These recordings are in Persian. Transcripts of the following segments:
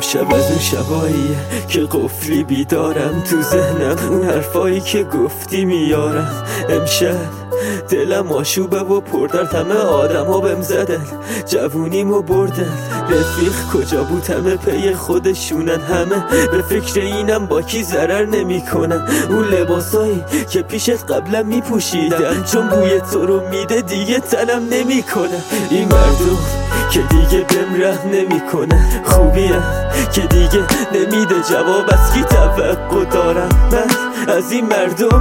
امشب از اون شباییه که قفلی بیدارم تو ذهنم، اون حرفایی که گفتی میارم. امشب دلم آشوبه و پردرد، همه آدم ها بهم زدن، جوونیمو بردن. رفیق کجا بود؟ همه پی خودشونن، همه به فکر اینم با کی ضرر نمی کنن. اون لباسایی که پیشت قبلا می پوشیدم، چون بوی تو رو میده دیگه تنم نمی کنم. این مردم که دیگه بهم رحم نمی کنن، خوبیم که دیگه نمیده جواب، از کی توقع دارم من؟ از این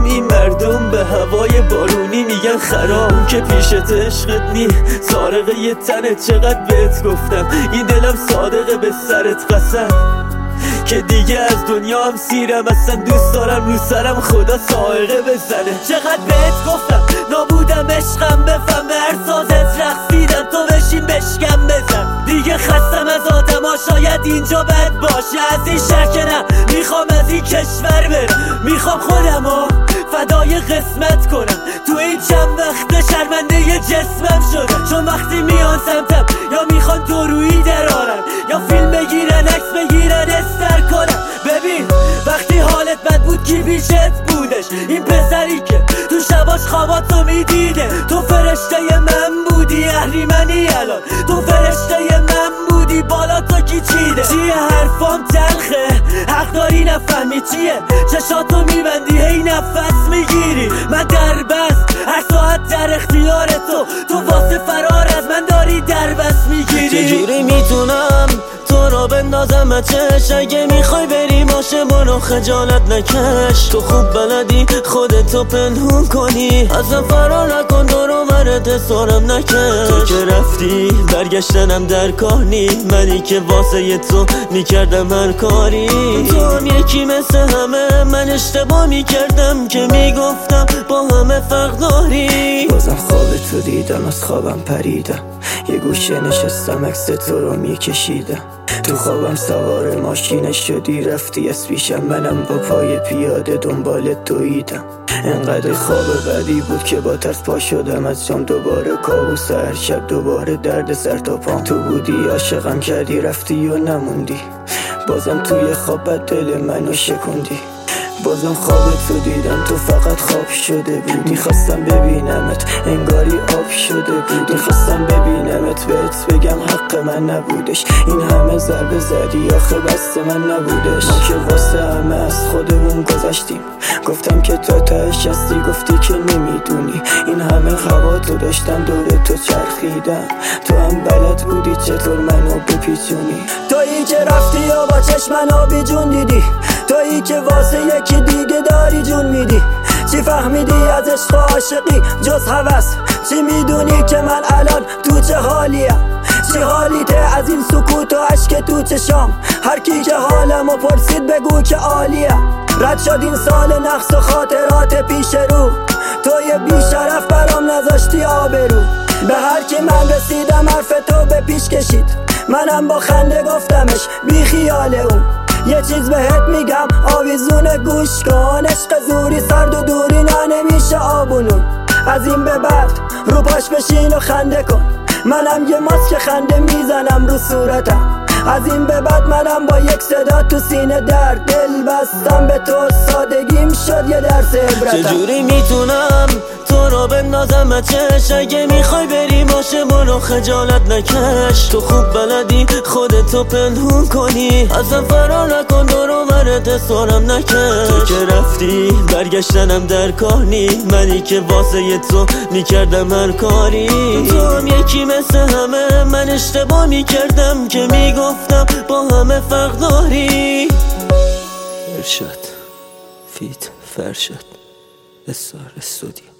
مردم به هوای بارونی میگن خراب. که پیشت عشقت نی سارقه یه تنه، چقدر بهت گفتم این دلم صادقه به سرت قسم، که دیگه از دنیا هم سیرم، اصلا دوست دارم رو سرم خدا سائقه بزنه. چقدر بهت گفتم نابودم عشقم، بفهم به هر سازت رقصیدم، تو بشین بشکم بزن. دیگه خستم از آدم ها، شاید اینجا بد باشه، از این شهر که نه، میخوام از این کشور برم، میخوام خودم ها فدای قسمت کنم. تو این چند وقت شرمنده یه جسمم شدم، چون وقتی میان سمتم یا میخوان تو روی درارن، یا فیلم بگیرن عکس بگیرن استر کنن. ببین وقتی حالت بد بود کی پیشت بودش؟ این پسری که تو شباش خواباتو میدیده. تو فرشته من بودی، اهریمنی الان تو فرشته من بودی، بالا تو کی چیده؟ چیه حرفام تلخه، حق داری نفهمی چیه، چشاتو میبندی هی نفس میگیری. من در بست هر ساعت در اختیار تو واسه فرار از من داری در بست میگیری. چجوری میتونم تو رو بندازم چش؟ اگه میخوای بری باشه برو خجالت نکش. تو خوب بلدی خودتو پنهون کنی، ازم فرار نکن، دورو برت حسارم نکش. تو که رفتی برگشتنم در کار نی، منی که واسه تو میکردم هر کاری. تو هم یکی مثل همه، من اشتباه میکردم که میگفتم با همه فرق داری. بازم خواب تو دیدم، از خوابم پریدم، یه گوشه نشستم عکس تو رو میکشیدم. تو خوابم سوار ماشین شدی رفتی از پیشم، منم با پای پیاده دنبالت دویدم. انقدر خواب بدی بود که با ترس پا شدم از جام، دوباره کابوس هر شب، دوباره درد سر تا پام. تو بودی عاشقم کردی رفتی و نموندی، بازم توی خوابت دل منو شکوندی. بازم خوابت رو دیدم، تو فقط خواب شده بودی. خواستم ببینمت انگاری آب شده بودی، خواستم ببینمت بهت بگم حق من نبودش. این همه ضربه زدی آخه بست من نبودش. ما که واسه همه از خودمون گذشتیم، گفتم که تو تهش هستی، گفتی که نمیدونی. این همه هوا تو داشتم دور تو چرخیدم، تو هم بلد بودی چطور منو بپیچونی. تویی که رفتی و با چشمن آبی جون دیدی، تویی که واسه یکی دیگه داری جون میدی. چی فهمیدی از عشق و عاشقی جز هوس؟ چی میدونی که من الان تو چه حالیم؟ چی حالیته از این سکوت و عشق تو چشام؟ هر کی که حالمو پرسید بگو که عالیم. رد شد این سال نقص و خاطرات پیش رو، توی بیشرف برام نذاشتی آبرو. به هر کی من رسیدم حرف تو به پیش کشید، منم با خنده گفتمش بی خیال اون. یه چیز بهت میگم آویزون گوش کن، عشق زوری سرد و دوری نمیشه آبونون. از این به بعد رو پاش بشین و خنده کن، منم یه ماسک خنده میزنم رو صورتم. از این به بعد منم با یک صدا تو سینه در دل بستم به تو، سادگیم شد یه درس عبرتم. چجوری میتونم تو رو بندازم چش؟ اگه میخوای بری باشه برو خجالت نکش. تو خوب بلدی خودتو پنهون کنی، ازم فرار نکن، دورو برت حسارم نکش. تو که رفتی برگشتنم در کار نی، منی که واسه تو میکردم هر کاری. تو هم یکی مثل همه، من اشتباه میکردم که میگفتم با همه فرق داری. ارشاد فیت فرشاد استار استودیو.